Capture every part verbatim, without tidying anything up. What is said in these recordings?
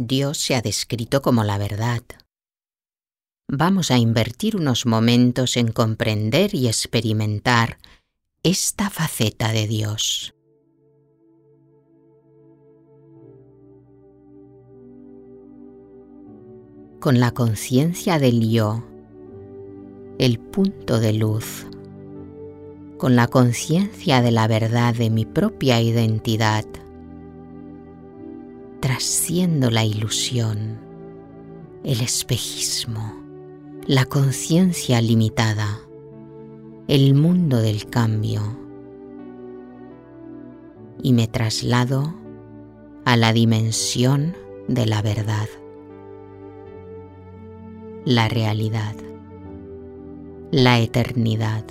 Dios se ha descrito como la verdad. Vamos a invertir unos momentos en comprender y experimentar esta faceta de Dios. Con la conciencia del yo, el punto de luz, con la conciencia de la verdad de mi propia identidad, trasciendo la ilusión, el espejismo, la conciencia limitada, el mundo del cambio, y me traslado a la dimensión de la verdad, la realidad, la eternidad.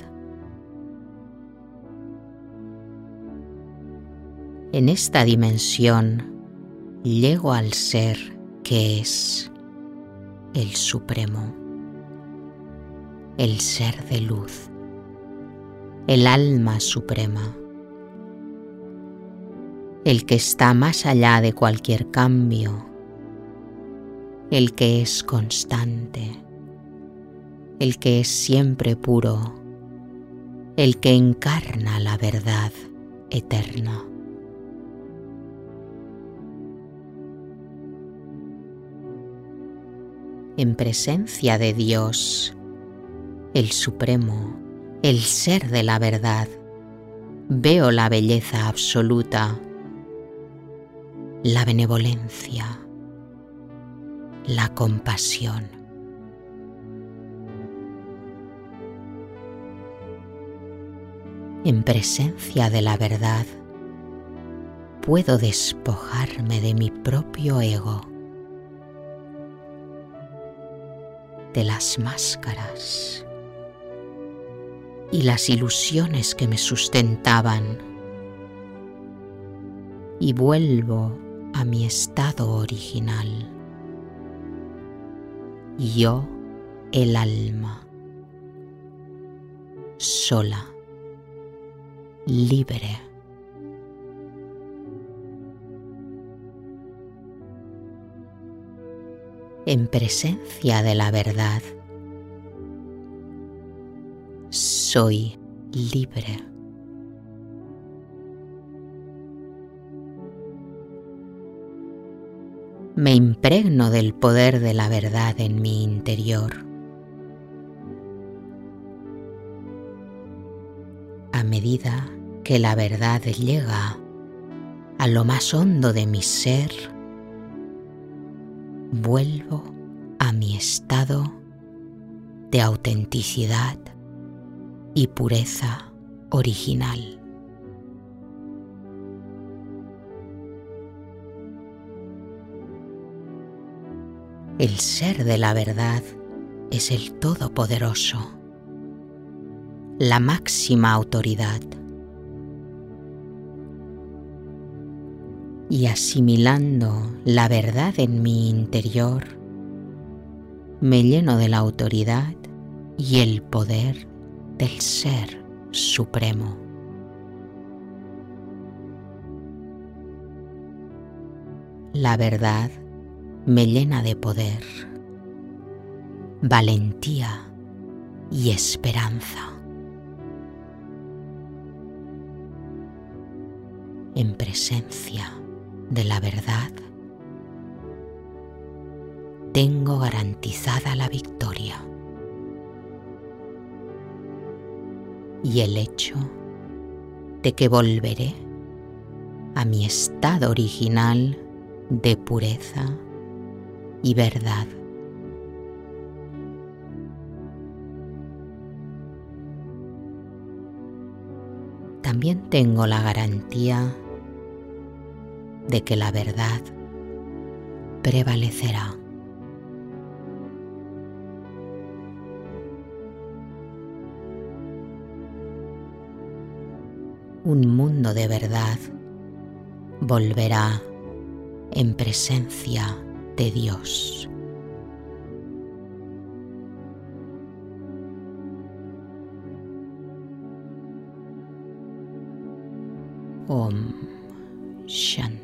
En esta dimensión llego al ser que es el Supremo, el ser de luz, el alma suprema, el que está más allá de cualquier cambio, el que es constante, el que es siempre puro, el que encarna la verdad eterna. En presencia de Dios, el Supremo, el ser de la verdad, veo la belleza absoluta, la benevolencia, la compasión. En presencia de la verdad, puedo despojarme de mi propio ego, de las máscaras y las ilusiones que me sustentaban, y vuelvo a mi estado original. Yo, el alma, sola, libre. En presencia de la verdad, soy libre. Me impregno del poder de la verdad en mi interior. A medida que la verdad llega a lo más hondo de mi ser, vuelvo a mi estado de autenticidad y pureza original. El ser de la verdad es el Todopoderoso, la máxima autoridad. Y asimilando la verdad en mi interior, me lleno de la autoridad y el poder del Ser Supremo. La verdad me llena de poder, valentía y esperanza. En presencia de la verdad, tengo garantizada la victoria y el hecho de que volveré a mi estado original de pureza y verdad. También tengo la garantía de que la verdad prevalecerá. Un mundo de verdad volverá en presencia de Dios. Om Shanti.